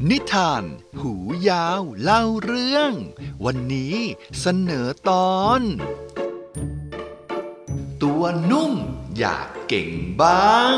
นิทานหูยาวเล่าเรื่องวันนี้เสนอตอนตัวนุ่มอยากเก่งบ้าง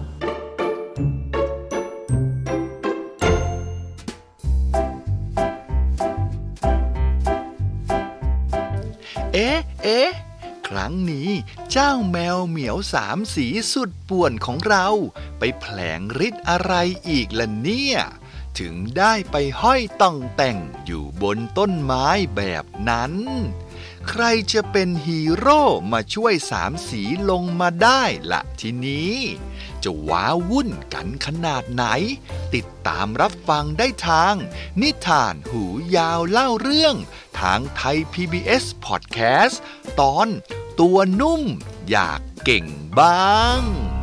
เอ๊ะครั้งนี้เจ้าแมวเหมียวสามสีสุดป่วนของเราไปแผลงฤทธิ์อะไรอีกล่ะเนี่ยถึงได้ไปห้อยต่องแต่งอยู่บนต้นไม้แบบนั้นใครจะเป็นฮีโร่มาช่วยสามสีลงมาได้ล่ะทีนี้จะว้าวุ่นกันขนาดไหนติดตามรับฟังได้ทางนิทานหูยาวเล่าเรื่องทางไทย PBS Podcast ตอนตัวนุ่มอยากเก่งบ้าง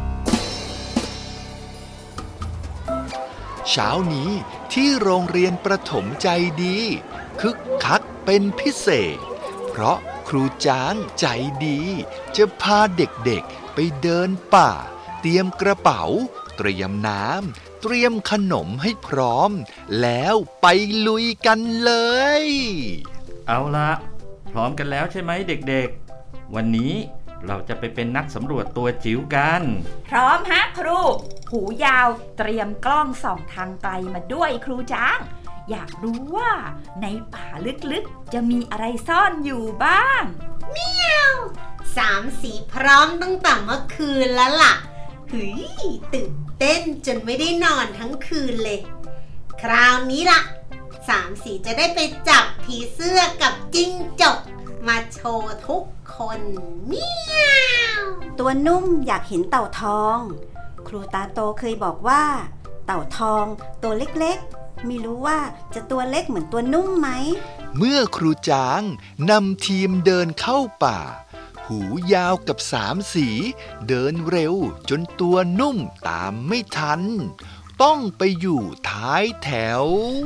เช้านี้ที่โรงเรียนประถมใจดีคึกคักเป็นพิเศษเพราะครูจ้างใจดีจะพาเด็กๆไปเดินป่าเตรียมกระเป๋าเตรียมน้ำเตรียมขนมให้พร้อมแล้วไปลุยกันเลยเอาละพร้อมกันแล้วใช่ไหมเด็กๆวันนี้เราจะไปเป็นนักสำรวจตัวจิ๋วกันพร้อมฮะครูหูยาวเตรียมกล้องส่องทางไกลมาด้วยครูช้างอยากรู้ว่าในป่าลึกๆจะมีอะไรซ่อนอยู่บ้างเมียวสามสีพร้อมตั้งแต่เมื่อคืนแล้วล่ะตื่นเต้นจนไม่ได้นอนทั้งคืนเลยคราวนี้ล่ะสามสีจะได้ไปจับผีเสื้อกับจิ้งจกมาโชว์ทุกคนเมียวตัวนุ่มอยากเห็นเต่าทองครูตาโตเคยบอกว่าเต่าทองตัวเล็กๆไม่รู้ว่าจะตัวเล็กเหมือนตัวนุ่มไหมเมื่อครูจ้างนำทีมเดินเข้าป่าหูยาวกับสามสีเดินเร็วจนตัวนุ่มตามไม่ทันต้องไปอยู่ท้ายแถว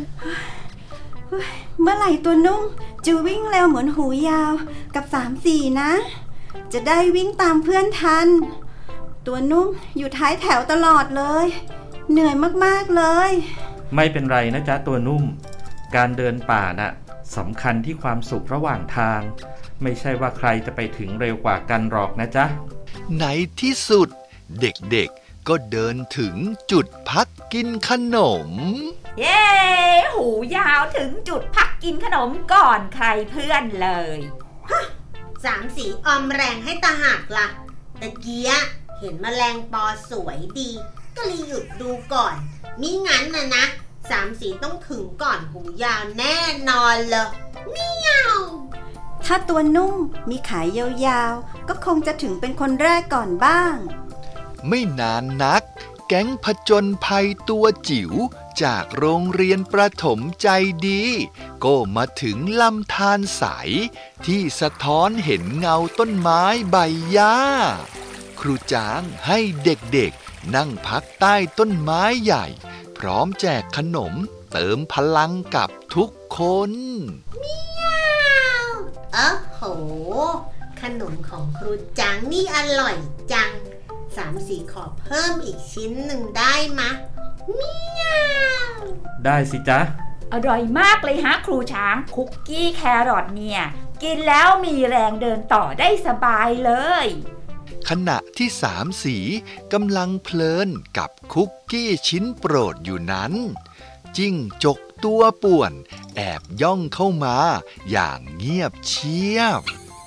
เมื่อไหร่ตัวนุ่มจะวิ่งเร็วเหมือนหูยาวกับสามสีนะจะได้วิ่งตามเพื่อนทันตัวนุ่มอยู่ท้ายแถวตลอดเลยเหนื่อยมากๆเลยไม่เป็นไรนะจ๊ะตัวนุ่มการเดินป่าน่ะสำคัญที่ความสุขระหว่างทางไม่ใช่ว่าใครจะไปถึงเร็วกว่ากันหรอกนะจ๊ะในที่สุดเด็กๆก็เดินถึงจุดพักกินขนมเย้หูยาวถึงจุดพักกินขนมก่อนใครเพื่อนเลยสามสีออมแรงให้ตาหักล่ะตะเกียเห็นแมลงปอสวยดีก็เลยหยุดดูก่อนมิงั้นนะสามสีต้องถึงก่อนหูยาวแน่นอนเลยเมียวถ้าตัวนุ่มมีขายยาวๆก็คงจะถึงเป็นคนแรกก่อนบ้างไม่นานนักแก๊งผจญภัยตัวจิ๋วจากโรงเรียนประถมใจดีก็มาถึงลำธารใสที่สะท้อนเห็นเงาต้นไม้ใบหญ้าครูจ้างให้เด็กๆนั่งพักใต้ต้นไม้ใหญ่พร้อมแจกขนมเติมพลังกับทุกคนเมียวโหขนมของครูจังนี่อร่อยจังสามสีขอเพิ่มอีกชิ้นหนึ่งได้มะเมียวได้สิจ๊ะอร่อยมากเลยฮะครูช้างคุกกี้แครอทเนี่ยกินแล้วมีแรงเดินต่อได้สบายเลยขณะที่สามสีกำลังเพลินกับคุกกี้ชิ้นโปรดอยู่นั้นจิ้งจกตัวป่วนแอบย่องเข้ามาอย่างเงียบเชียบ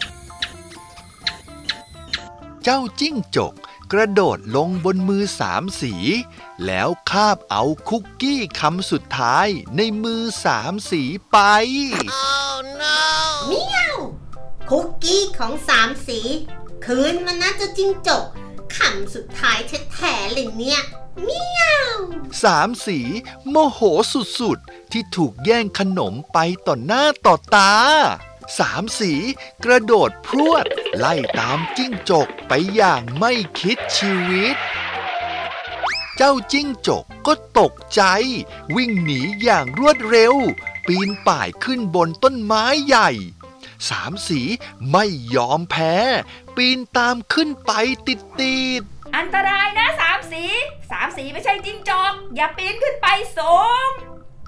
เจ้าจิ้งจกกระโดดลงบนมือสามสีแล้วคาบเอาคุกกี้คำสุดท้ายในมือสามสีไป Oh no เมียวคุกกี้ของสามสีคืนมันนะเจ้าจิ้งจกคำสุดท้ายแท้ๆเลยเนี่ยเมียวสามสีโมโหสุดๆที่ถูกแย่งขนมไปต่อหน้าต่อตาสามสีกระโดดพรวดไล่ตามจิ้งจกไปอย่างไม่คิดชีวิตเจ้าจิ้งจกก็ตกใจวิ่งหนีอย่างรวดเร็วปีนป่ายขึ้นบนต้นไม้ใหญ่สามสีไม่ยอมแพ้ปีนตามขึ้นไปติดๆอันตรายนะสามสีไม่ใช่จิ้งจอกอย่าปีนขึ้นไปสูง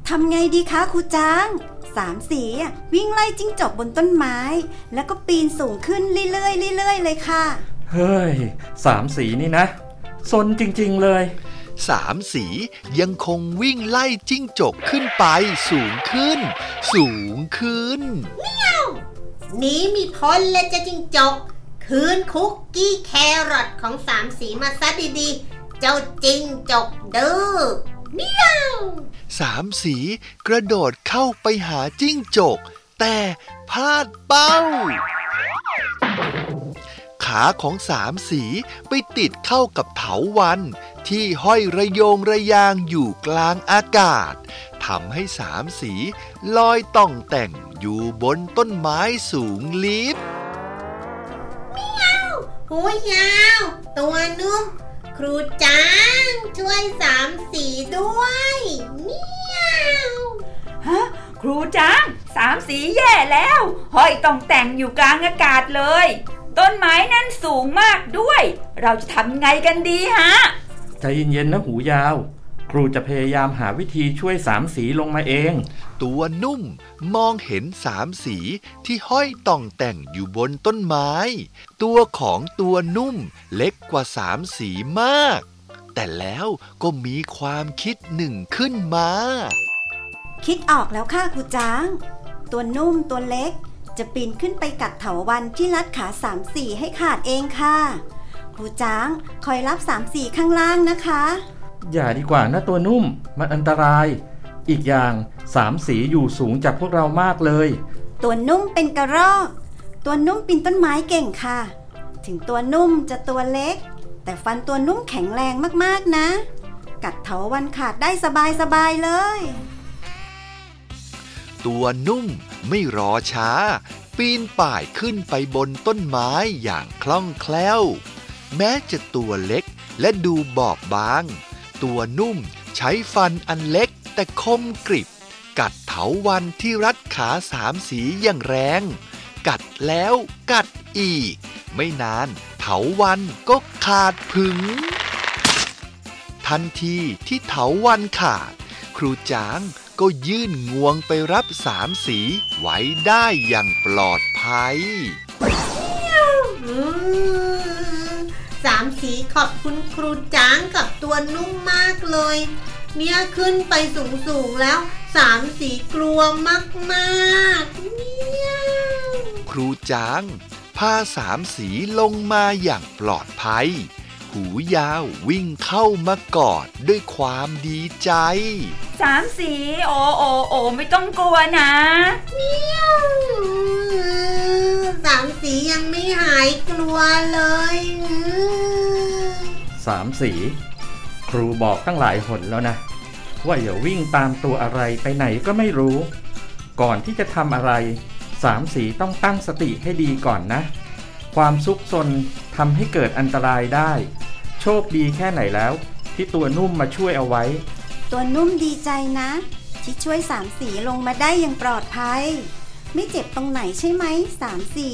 ทำไงดีคะครูจ้างสามสีวิ่งไล่จิ้งจกบนต้นไม้แล้วก็ปีนสูงขึ้นเรื่อยๆเลยค่ะเฮ้ยสามสีนี่นะซนจริงๆเลยสามสียังคงวิ่งไล่จิ้งจกขึ้นไปสูงขึ้นเมียวหนีมีพ้นเลยจะจิ้งจกคืนคุกกี้แครอทของสามสีมาซะดีๆเจ้าจิ้งจกดื้อเมียวสามสีกระโดดเข้าไปหาจิ้งจกแต่พลาดเป้าขาของสามสีไปติดเข้ากับเถาวัลย์ที่ห้อยระโยงระยางอยู่กลางอากาศทำให้สามสีลอยต่องแต่งอยู่บนต้นไม้สูงลิบเมียวหูยาวตัวนุ่มครูจ้างช่วยสามสีด้วยเมียวฮะครูจ้างสามสีแย่แล้วห้อยต่องแต่งอยู่กลางอากาศเลยต้นไม้นั่นสูงมากด้วยเราจะทำไงกันดีฮะใจเย็นๆนะหูยาวครูจะพยายามหาวิธีช่วยสามสีลงมาเองตัวนุ่มมองเห็นสามสีที่ห้อยต่องแต่งอยู่บนต้นไม้ตัวของตัวนุ่มเล็กกว่าสามสีมากแต่แล้วก็มีความคิดหนึ่งขึ้นมาคิดออกแล้วค่ะครูจ้างตัวนุ่มตัวเล็กจะปีนขึ้นไปกัดเถาวัลย์ที่รัดขาสามสีให้ขาดเองค่ะครูจ้างคอยรับสามสีข้างล่างนะคะอย่าดีกว่านะตัวนุ่มมันอันตรายอีกอย่างสามสีอยู่สูงจากพวกเรามากเลยตัวนุ่มเป็นกระรอกตัวนุ่มปีนต้นไม้เก่งค่ะถึงตัวนุ่มจะตัวเล็กแต่ฟันตัวนุ่มแข็งแรงมากๆนะกัดเถาวัลย์ขาดได้สบายๆเลยตัวนุ่มไม่รอช้าปีนป่ายขึ้นไปบนต้นไม้อย่างคล่องแคล่วแม้จะตัวเล็กและดูบอบบางตัวนุ่มใช้ฟันอันเล็กแต่คมกริบกัดเถาวัลย์ที่รัดขาสามสีอย่างแรงกัดแล้วกัดอีกไม่นานเถาวัลย์ก็ขาดผึ่งทันทีที่เถาวัลย์ขาดครูจ้างก็ยื่นงวงไปรับสามสีไว้ได้อย่างปลอดภัยสามสีขอบคุณครูจ้างกับตัวนุ่มมากเลยเนี่ยขึ้นไปสูงๆแล้วสามสีกลัวมากๆเนี่ยครูจ้างพาสามสีลงมาอย่างปลอดภัยหูยาววิ่งเข้ามากอดด้วยความดีใจสามสีโอไม่ต้องกลัวนะเมียวสามสียังไม่หายกลัวเลยสามสีครูบอกตั้งหลายหนแล้วนะว่าอย่าวิ่งตามตัวอะไรไปไหนก็ไม่รู้ก่อนที่จะทำอะไรสามสีต้องตั้งสติให้ดีก่อนนะความซุกซนทำให้เกิดอันตรายได้โชคดีแค่ไหนแล้วที่ตัวนุ่มมาช่วยเอาไว้ตัวนุ่มดีใจนะที่ช่วยสามสีลงมาได้อย่างปลอดภัยไม่เจ็บตรงไหนใช่ไหมสามสี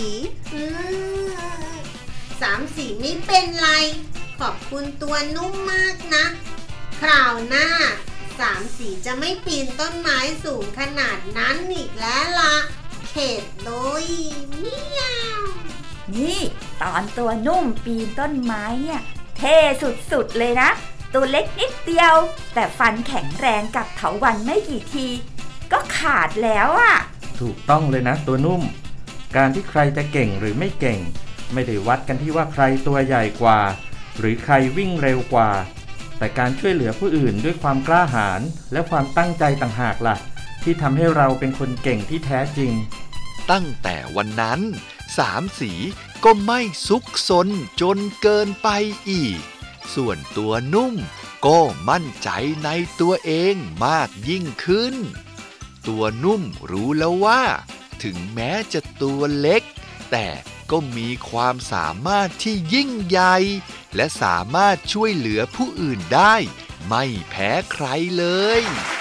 สามสีไม่เป็นไรขอบคุณตัวนุ่มมากนะคราวหน้าสามสีจะไม่ปีนต้นไม้สูงขนาดนั้นอีกแล้วล่ะเข็ดเลยเมียวนี่ตอนตัวนุ่มปีนต้นไม้เนี่ยเท่สุดๆเลยนะตัวเล็กนิดเดียวแต่ฟันแข็งแรงกับเถาวัลย์ไม่กี่ทีก็ขาดแล้วอ่ะถูกต้องเลยนะตัวนุ่มการที่ใครจะเก่งหรือไม่เก่งไม่ได้วัดกันที่ว่าใครตัวใหญ่กว่าหรือใครวิ่งเร็วกว่าแต่การช่วยเหลือผู้อื่นด้วยความกล้าหาญและความตั้งใจต่างหากล่ะที่ทำให้เราเป็นคนเก่งที่แท้จริงตั้งแต่วันนั้นสามสีก็ไม่ซุกซนจนเกินไปอีกส่วนตัวนุ่มก็มั่นใจในตัวเองมากยิ่งขึ้นตัวนุ่มรู้แล้วว่าถึงแม้จะตัวเล็กแต่ก็มีความสามารถที่ยิ่งใหญ่และสามารถช่วยเหลือผู้อื่นได้ไม่แพ้ใครเลย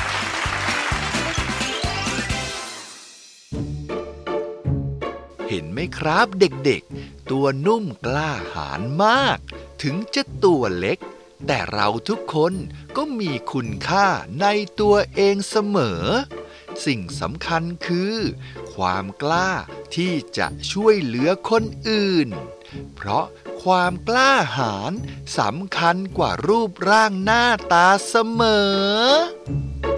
เห็นไหมครับเด็กๆตัวนุ่มกล้าหาญมากถึงจะตัวเล็กแต่เราทุกคนก็มีคุณค่าในตัวเองเสมอสิ่งสำคัญคือความกล้าที่จะช่วยเหลือคนอื่นเพราะความกล้าหาญสำคัญกว่ารูปร่างหน้าตาเสมอ